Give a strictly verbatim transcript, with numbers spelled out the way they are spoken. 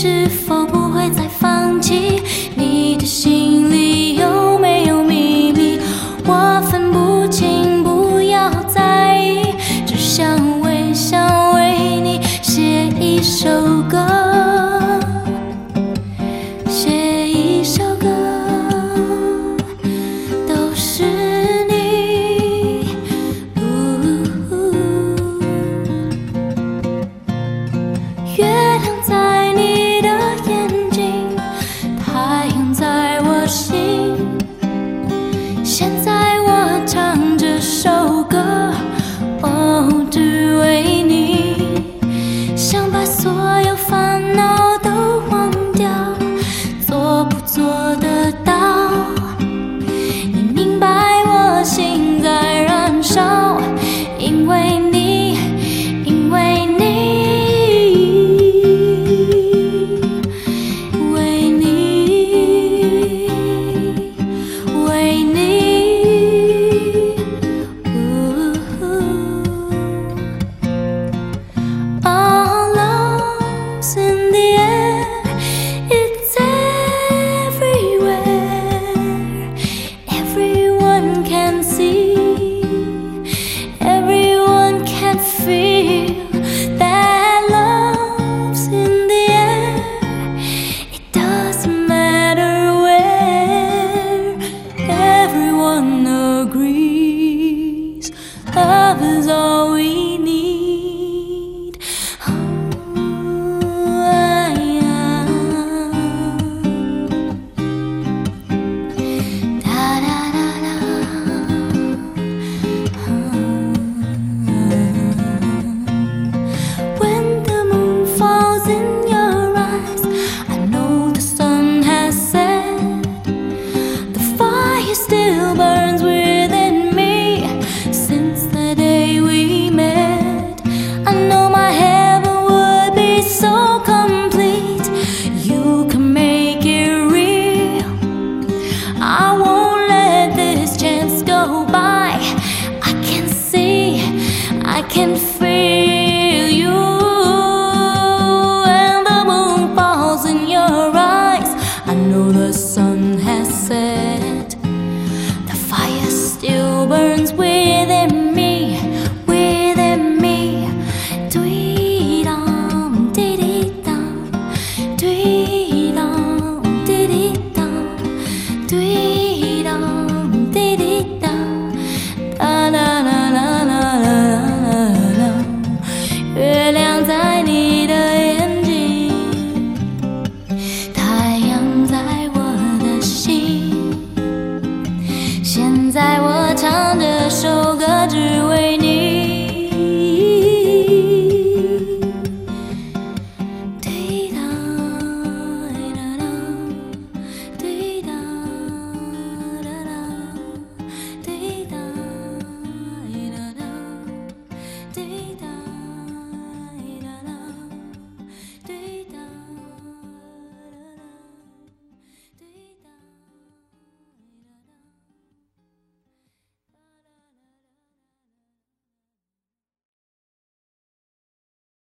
是否不会再放弃？你的心里有没有秘密？我分不清，不要在意，只想微笑为你写一首歌，写一首歌，都是你。月亮在你的眼睛，太阳在我心。现在我唱这首歌，哦，只为你。想把所有烦恼都忘掉，做不做得到？你明白我心在燃烧，因为你，因为你，为你，为你。All love's in the air, it's everywhere. Everyone can see, everyone can feel that love's in the air. It doesn't matter where, everyone agrees. Love is all we need. When the moon falls in your eyes, I know the sun has set. The fire still burns within me since the day we met. I know my heaven would be so complete. You can make it real. I won't let this chance go by. I can see, I can feel